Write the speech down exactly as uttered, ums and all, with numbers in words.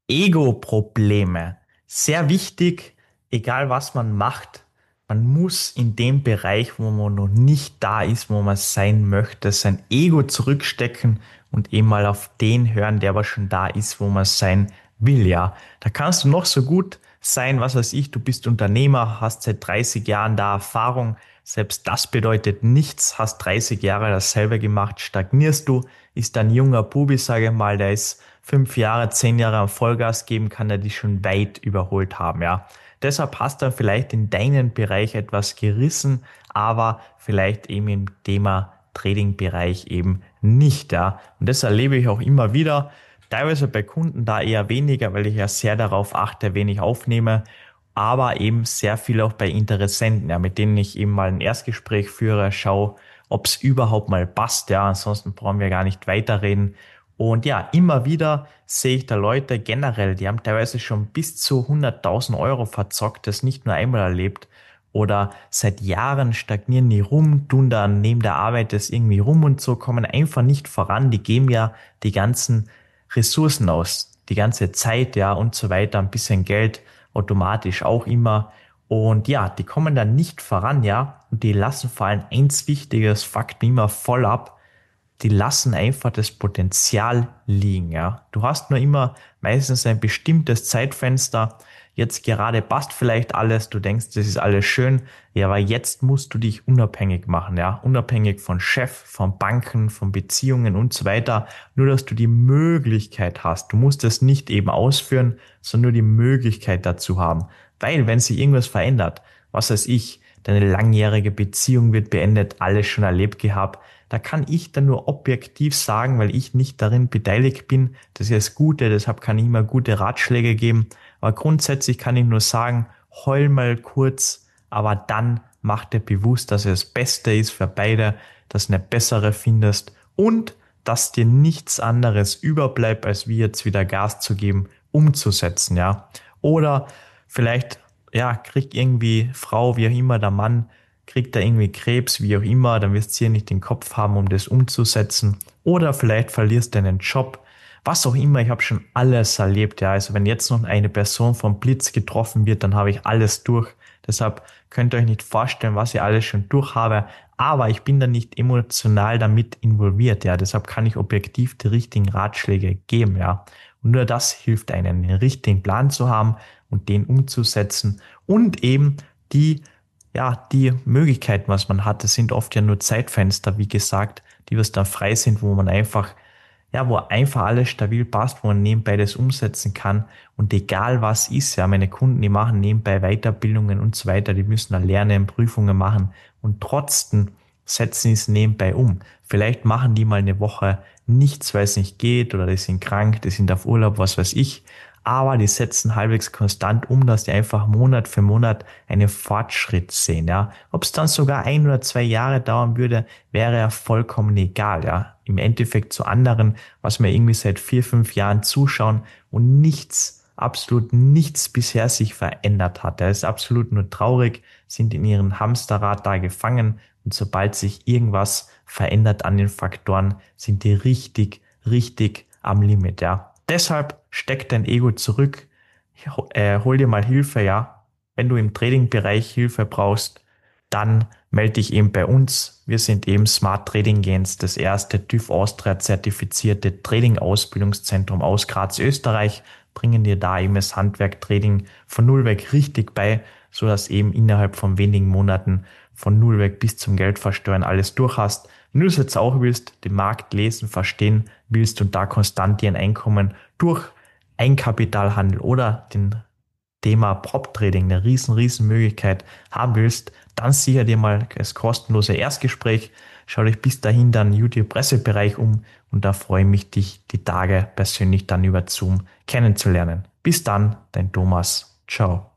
Ego-Probleme. Sehr wichtig, egal was man macht. Man muss in dem Bereich, wo man noch nicht da ist, wo man sein möchte, sein Ego zurückstecken und eben mal auf den hören, der aber schon da ist, wo man sein will, ja. Da kannst du noch so gut sein, was weiß ich, du bist Unternehmer, hast seit dreißig Jahren da Erfahrung. Selbst das bedeutet nichts, hast dreißig Jahre dasselbe gemacht, stagnierst du, ist ein junger Bubi, sage ich mal, der ist fünf Jahre, zehn Jahre am Vollgas geben, kann er dich schon weit überholt haben, ja. Deshalb hast du vielleicht in deinem Bereich etwas gerissen, aber vielleicht eben im Thema Trading-Bereich eben nicht, ja. Und das erlebe ich auch immer wieder, teilweise bei Kunden da eher weniger, weil ich ja sehr darauf achte, wen ich aufnehme, aber eben sehr viel auch bei Interessenten, ja, mit denen ich eben mal ein Erstgespräch führe, schaue, ob es überhaupt mal passt, ja, ansonsten brauchen wir gar nicht weiterreden. Und ja, immer wieder sehe ich da Leute generell, die haben teilweise schon bis zu hunderttausend Euro verzockt, das nicht nur einmal erlebt. Oder seit Jahren stagnieren die rum, tun dann neben der Arbeit das irgendwie rum und so, kommen einfach nicht voran. Die geben ja die ganzen Ressourcen aus, die ganze Zeit, ja, und so weiter, ein bisschen Geld automatisch auch immer. Und ja, die kommen dann nicht voran, ja, und die lassen vor allem eins Wichtiges, fuckt mich immer voll ab, die lassen einfach das Potenzial liegen, ja. Du hast nur immer meistens ein bestimmtes Zeitfenster. Jetzt gerade passt vielleicht alles, du denkst, das ist alles schön, ja, aber jetzt musst du dich unabhängig machen, ja. Unabhängig von Chef, von Banken, von Beziehungen und so weiter. Nur, dass du die Möglichkeit hast. Du musst es nicht eben ausführen, sondern nur die Möglichkeit dazu haben. Weil, wenn sich irgendwas verändert, was weiß ich, deine langjährige Beziehung wird beendet, alles schon erlebt gehabt, da kann ich dann nur objektiv sagen, weil ich nicht darin beteiligt bin. Das ist das Gute, deshalb kann ich immer gute Ratschläge geben. Aber grundsätzlich kann ich nur sagen, heul mal kurz, aber dann mach dir bewusst, dass es das Beste ist für beide, dass du eine bessere findest und dass dir nichts anderes überbleibt, als wie jetzt wieder Gas zu geben, umzusetzen, ja. Oder vielleicht, ja, kriegt irgendwie Frau, wie auch immer, der Mann, kriegt er irgendwie Krebs, wie auch immer, dann wirst du hier nicht den Kopf haben, um das umzusetzen. Oder vielleicht verlierst du deinen Job. Was auch immer, ich habe schon alles erlebt. Ja, also wenn jetzt noch eine Person vom Blitz getroffen wird, dann habe ich alles durch. Deshalb könnt ihr euch nicht vorstellen, was ich alles schon durch habe. Aber ich bin da nicht emotional damit involviert. Ja, deshalb kann ich objektiv die richtigen Ratschläge geben. Ja, und nur das hilft einem, den richtigen Plan zu haben und den umzusetzen und eben die ja, die Möglichkeiten, was man hat, das sind oft ja nur Zeitfenster, wie gesagt, die was dann frei sind, wo man einfach, ja, wo einfach alles stabil passt, wo man nebenbei das umsetzen kann. Und egal was ist, ja, meine Kunden, die machen nebenbei Weiterbildungen und so weiter, die müssen da lernen, Prüfungen machen und trotzdem setzen sie es nebenbei um. Vielleicht machen die mal eine Woche nichts, weil es nicht geht oder die sind krank, die sind auf Urlaub, was weiß ich. Aber die setzen halbwegs konstant um, dass die einfach Monat für Monat einen Fortschritt sehen, ja. Ob es dann sogar ein oder zwei Jahre dauern würde, wäre ja vollkommen egal, ja. Im Endeffekt zu anderen, was wir irgendwie seit vier, fünf Jahren zuschauen und nichts, absolut nichts bisher sich verändert hat. Er ist absolut nur traurig, sind in ihrem Hamsterrad da gefangen und sobald sich irgendwas verändert an den Faktoren, sind die richtig, richtig am Limit, ja. Deshalb steck dein Ego zurück, äh, hol dir mal Hilfe, ja. Wenn du im Trading-Bereich Hilfe brauchst, dann melde dich eben bei uns. Wir sind eben Smart Trading Gains, das erste TÜV Austria zertifizierte Trading-Ausbildungszentrum aus Graz, Österreich, bringen dir da eben das Handwerk Trading von null weg richtig bei, so dass eben innerhalb von wenigen Monaten von null weg bis zum Geldversteuern alles durch hast. Wenn du es jetzt auch willst, den Markt lesen, verstehen willst und da konstant dir ein Einkommen durch Eigenkapitalhandel oder den Thema Prop Trading, eine riesen, riesen Möglichkeit haben willst, dann sicher dir mal das kostenlose Erstgespräch. Schau dich bis dahin dann YouTube-Pressebereich um und da freue ich mich, dich die Tage persönlich dann über Zoom kennenzulernen. Bis dann, dein Thomas. Ciao.